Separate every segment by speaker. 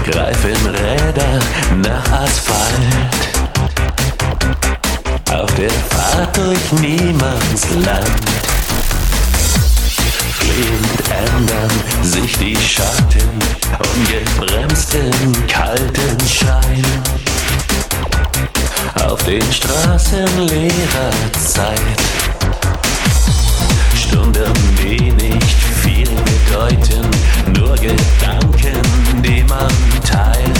Speaker 1: greifen Räder nach Asphalt. Auf der Fahrt durch Niemandsland fliehend ändern sich die Schatten, ungebremst im kalten Schein. Auf den Straßen leerer Zeit, Stunden, die nicht viel bedeuten, nur Gedanken, die man teilt,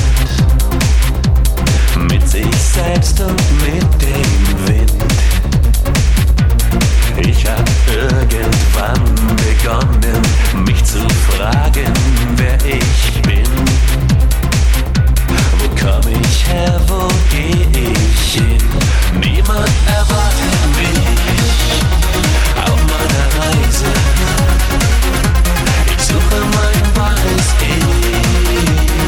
Speaker 1: mit sich selbst und mit dem Wind. Ich hab irgendwann begonnen, mich zu fragen, wer ich bin. Wo komm ich her, wo geh ich hin? Niemand erwartet mich auf meiner Reise. Ich suche mein wahres Ich.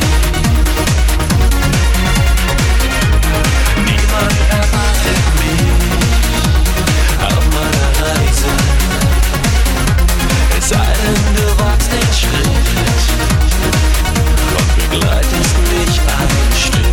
Speaker 1: Niemand erwartet mich auf meiner Reise. Es sei denn, du wagst den Schritt und begleitest mich ein Stück.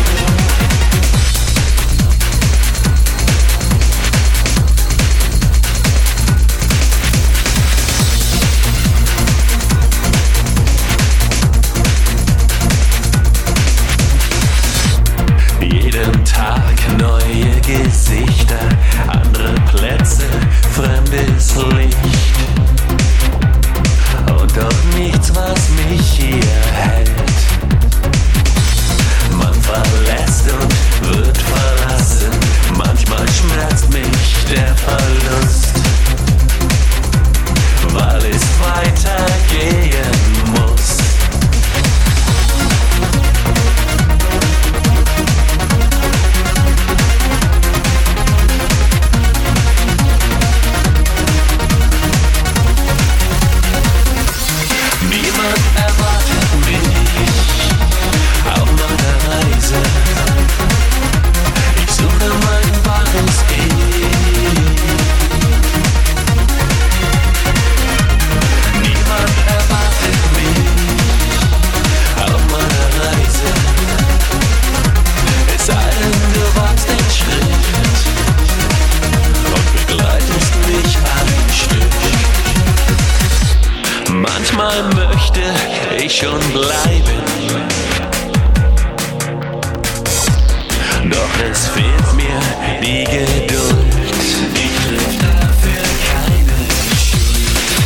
Speaker 1: Jeden Tag neue Gesichter, andere Plätze, fremdes Licht. Und doch nichts, was mich hier hält. Man verlässt und wird verlassen. Manchmal schmerzt mich der Verlust, weil es weitergehen muss. Niemand erwartet mich auf meiner Reise. Ich suche mein wahres Ich. Niemand erwartet mich auf meiner Reise. Es sei denn, du wagst den Schritt und begleitest mich ein Stück. Manchmal möchte ich schon bleiben, doch es fehlt mir die Geduld. Ich triff dafür keine Schuld.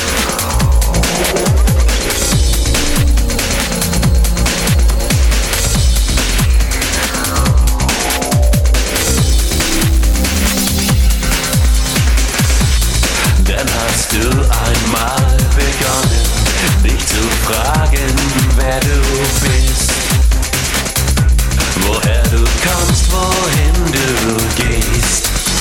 Speaker 1: Denn hast du einmal begonnen, dich zu fragen, wer du bist, woher du kommst, wohin du gehst.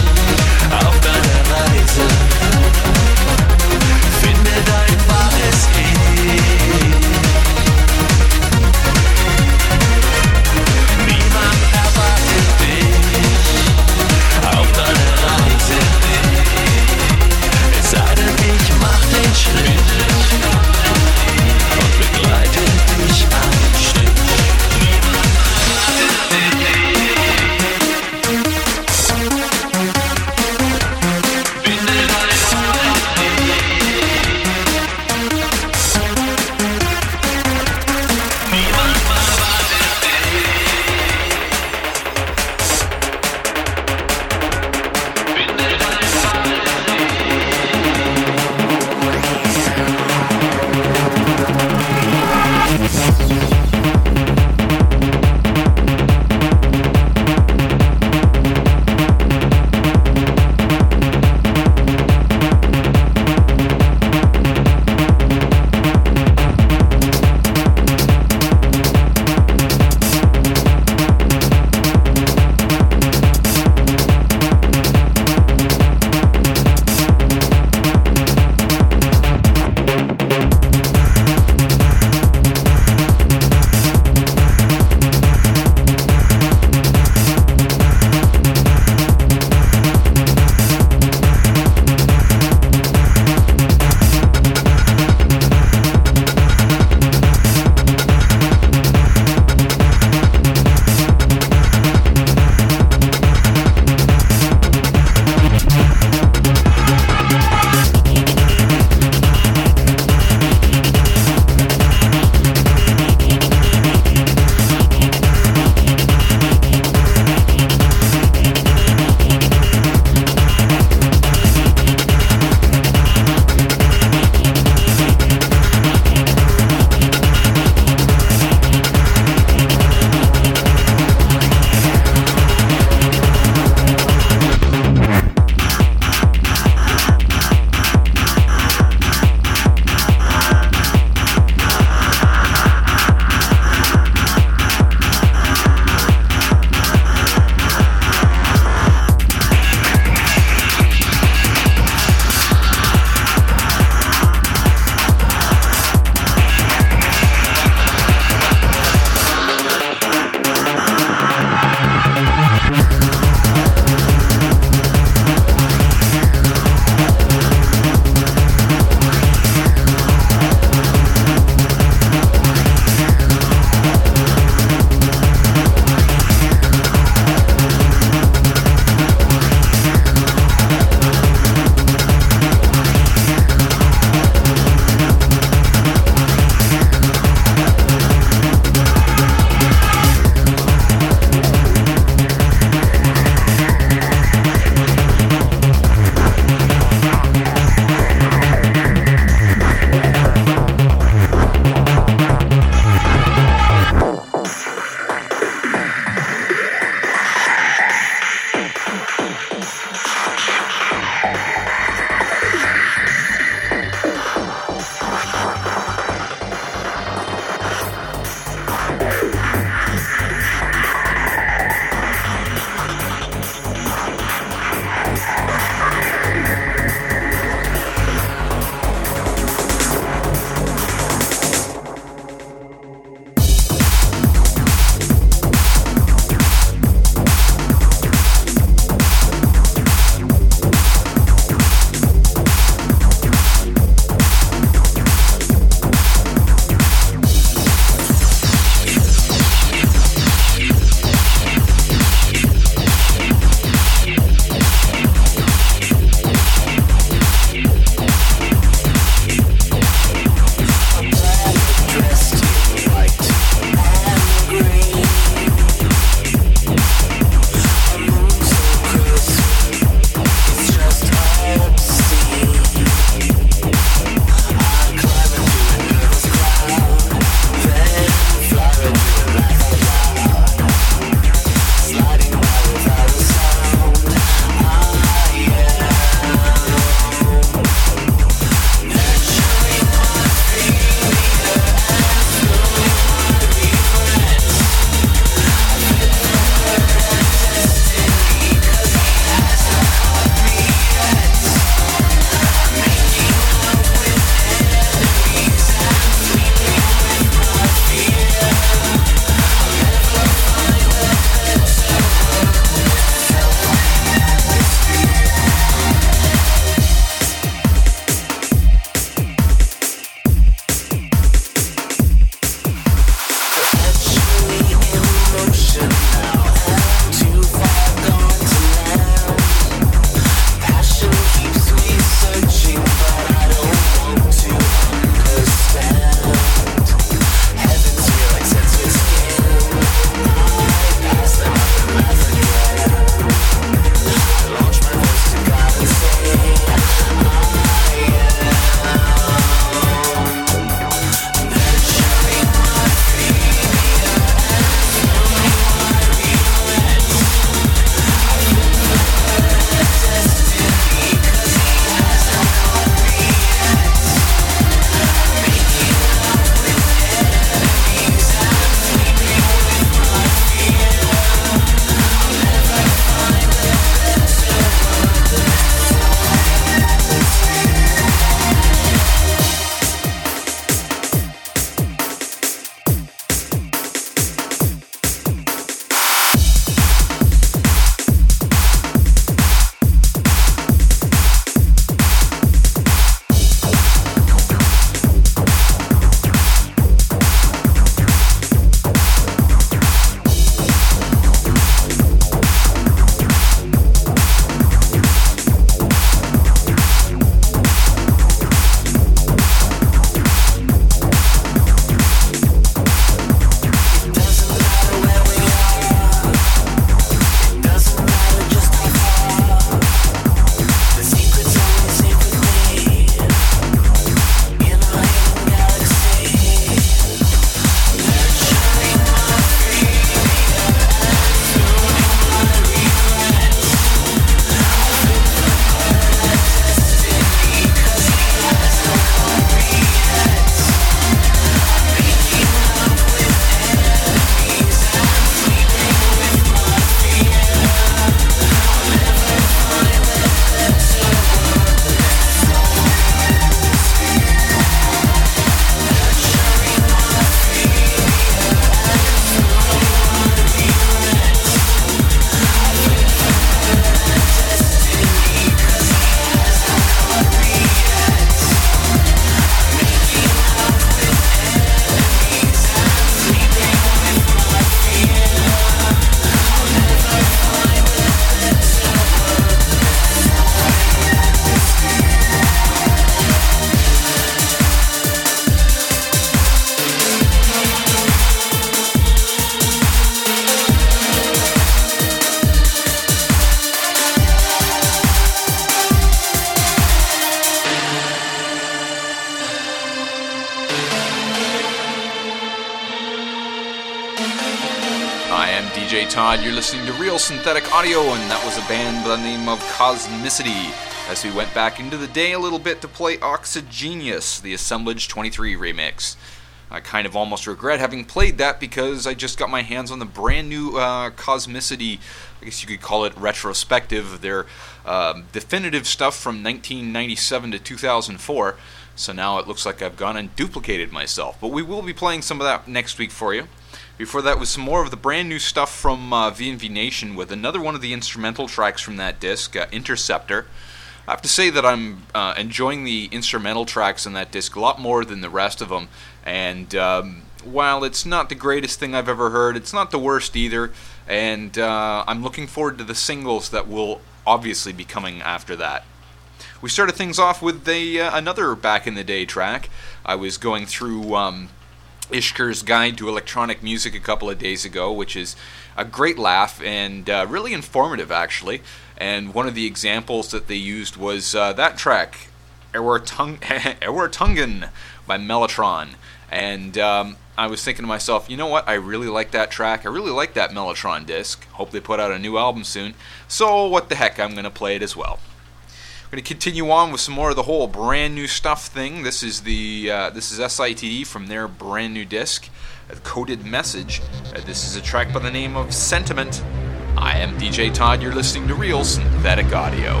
Speaker 2: I am DJ Todd. You're listening to Real Synthetic Audio, and that was a band by the name of Cosmicity. As we went back into the day a little bit to play Oxygenius, the Assemblage 23 remix. I kind of almost regret having played that because I just got my hands on the brand new Cosmicity, I guess you could call it retrospective, their definitive stuff from 1997 to 2004. So now it looks like I've gone and duplicated myself. But we will be playing some of that next week for you. Before that was some more of the brand new stuff from V&V Nation with another one of the instrumental tracks from that disc, Interceptor. I have to say that I'm enjoying the instrumental tracks on that disc a lot more than the rest of them. And while it's not the greatest thing I've ever heard, it's not the worst either. And I'm looking forward to the singles that will obviously be coming after that. We started things off with another back in the day track. I was going through Ishkur's Guide to Electronic Music a couple of days ago, which is a great laugh and really informative actually. And one of the examples that they used was that track, Ewertungen by Mellotron. And I was thinking to myself, you know what, I really like that track, I really like that Mellotron disc, hope they put out a new album soon, so what the heck, I'm going to play it as well. We're going to continue on with some more of the whole brand new stuff thing. This is SITD from their brand new disc, a Coded Message. This is a track by the name of Sentiment. I am DJ Todd, you're listening to Real Synthetic Audio.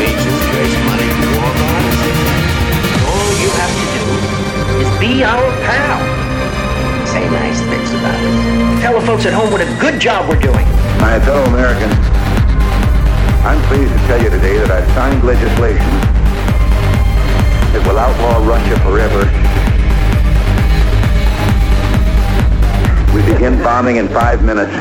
Speaker 3: speeches, raise money for war bonds. All you have to do is be our pal. Say nice things about us. Tell the folks at home what a good job we're doing.
Speaker 4: My fellow Americans, I'm pleased to tell you today that I've signed legislation that will outlaw Russia forever. We begin bombing in 5 minutes.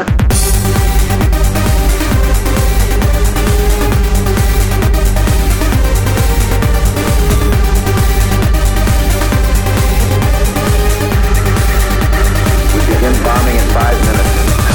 Speaker 4: We begin bombing in 5 minutes.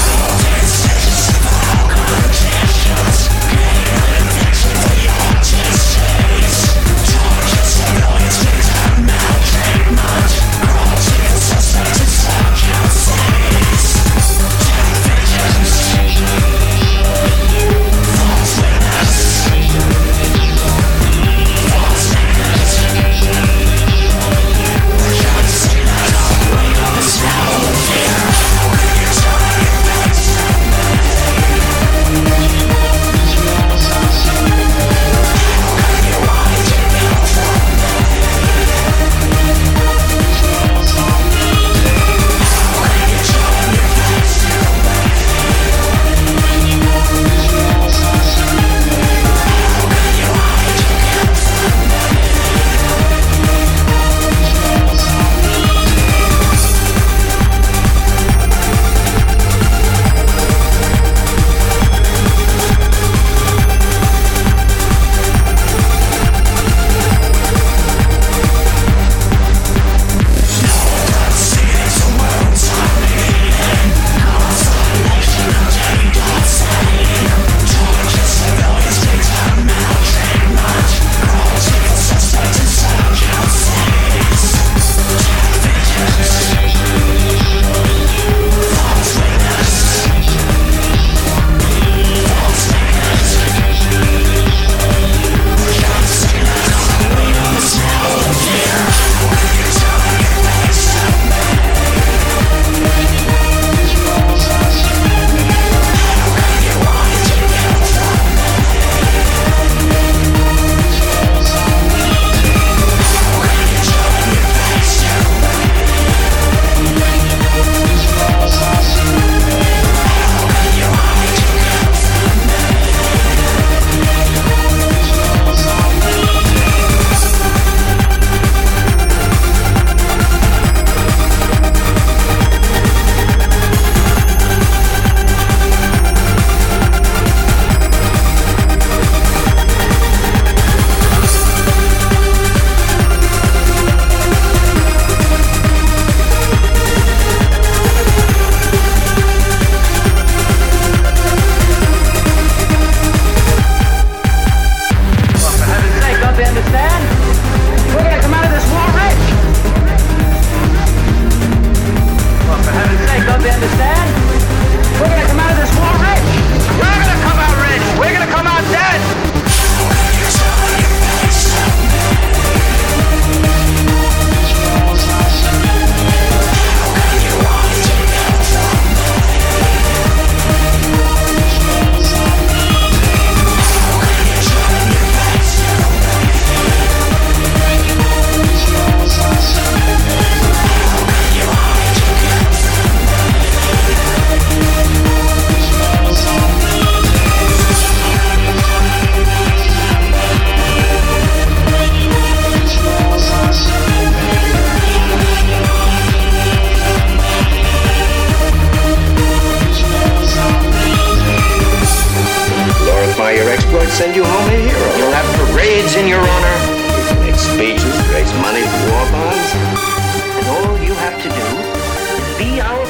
Speaker 3: Send you home a hero. You'll have parades in your honor, make speeches, raise money for war bonds, and all you have to do is be our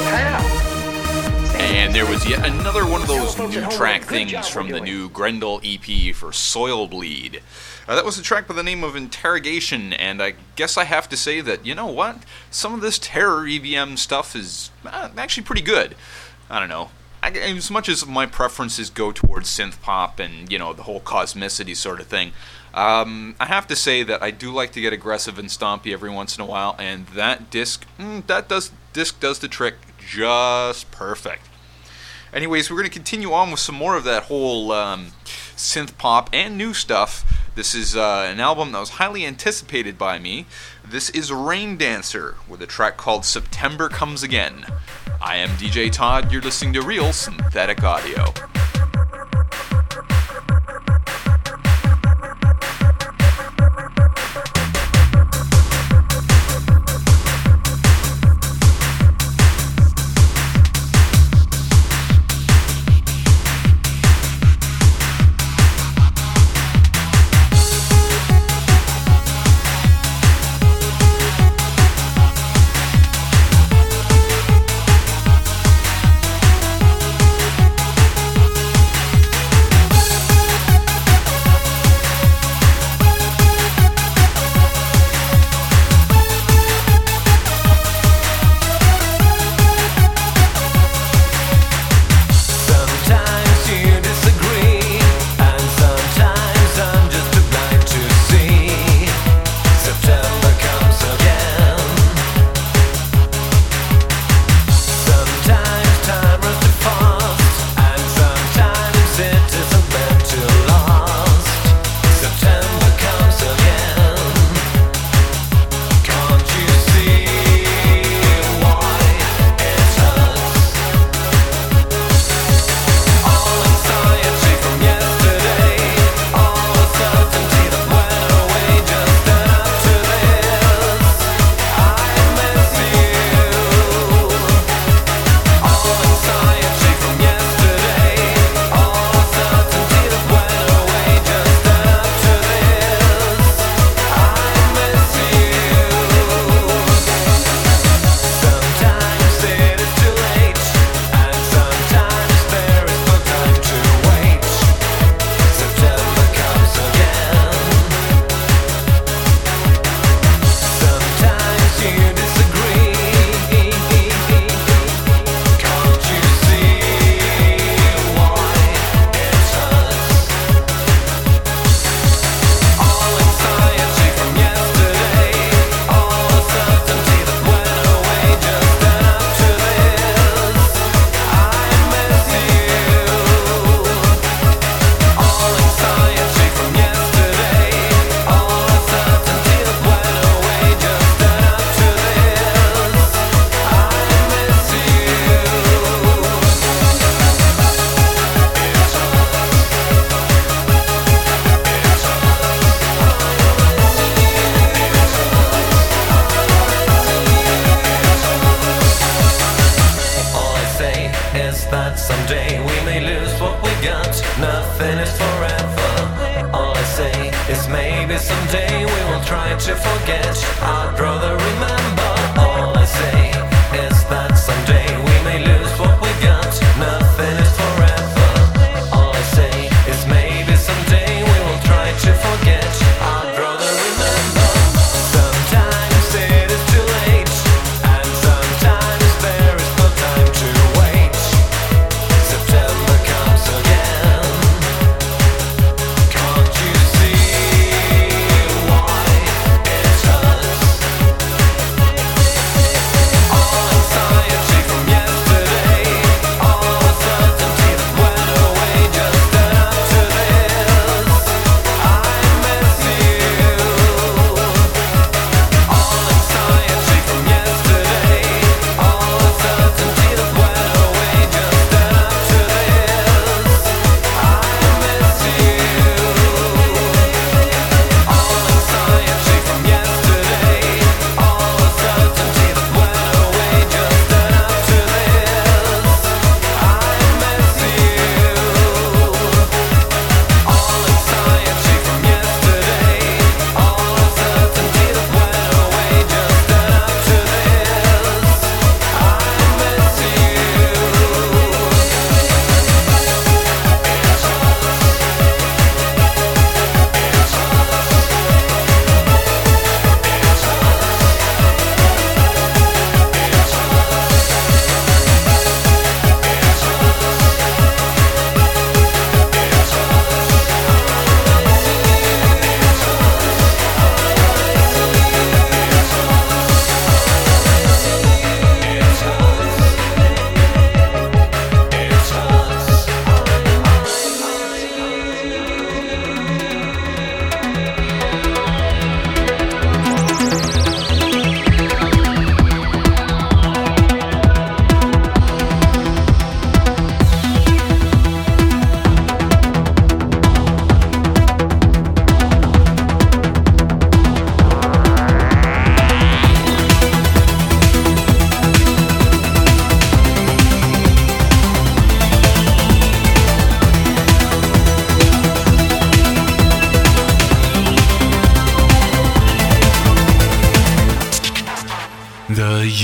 Speaker 3: pal.
Speaker 2: And there was yet another one of those new track things from the new Grendel EP for Soil Bleed. That was a track by the name of Interrogation, and I guess I have to say that, you know what? Some of this Terror EVM stuff is actually pretty good. I don't know. As much as my preferences go towards synth pop and, you know, the whole cosmicity sort of thing, I have to say that I do like to get aggressive and stompy every once in a while, and that disc does the trick just perfect. Anyways, we're going to continue on with some more of that whole synth pop and new stuff. This is an album that was highly anticipated by me. This is Rain Dancer with a track called September Comes Again. I am DJ Todd, you're listening to Real Synthetic Audio.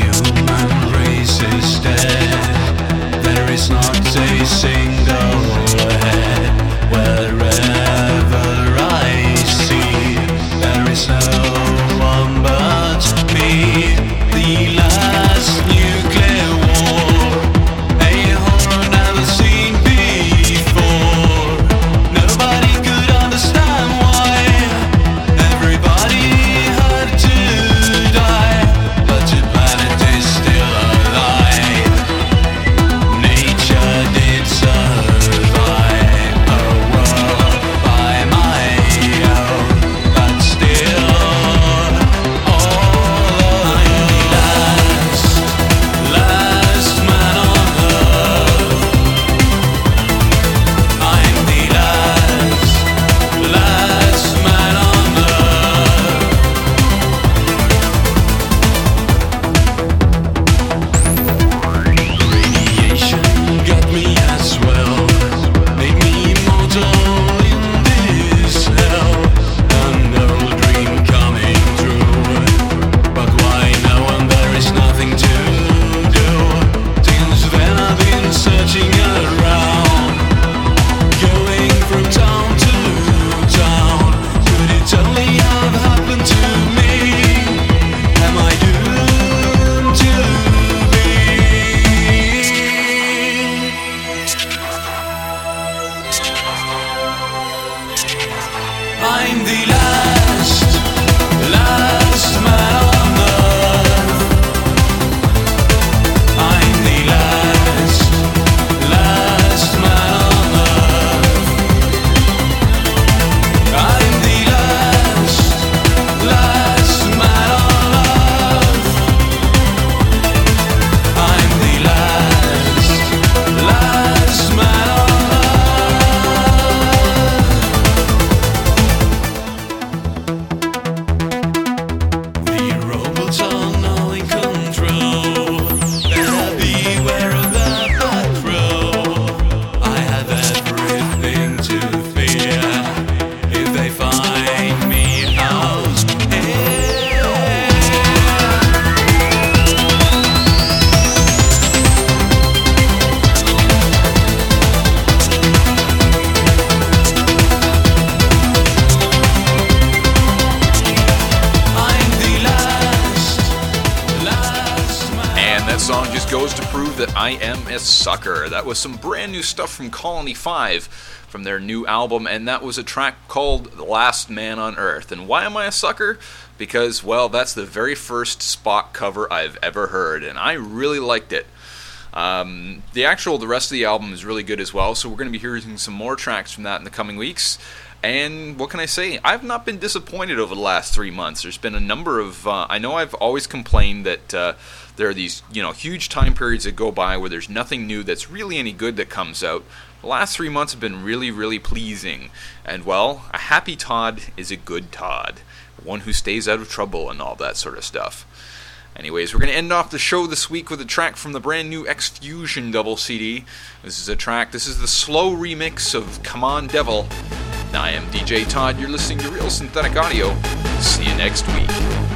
Speaker 2: goes to prove that I am a sucker. That was some brand new stuff from Colony 5 from their new album, and that was a track called Last Man on Earth. And why am I a sucker? Because, well, that's the very first Spock cover I've ever heard, and I really liked it. The rest of the album is really good as well, so we're going to be hearing some more tracks from that in the coming weeks. And what can I say? I've not been disappointed over the last 3 months. There's been a number of... I know I've always complained that there are these huge time periods that go by where there's nothing new that's really any good that comes out. The last 3 months have been really, really pleasing. And, well, a happy Todd is a good Todd. One who stays out of trouble and all that sort of stuff. Anyways, we're going to end off the show this week with a track from the brand new X-Fusion double CD. This is the slow remix of Come On Devil. I am DJ Todd, you're listening to Real Synthetic Audio. See you next week.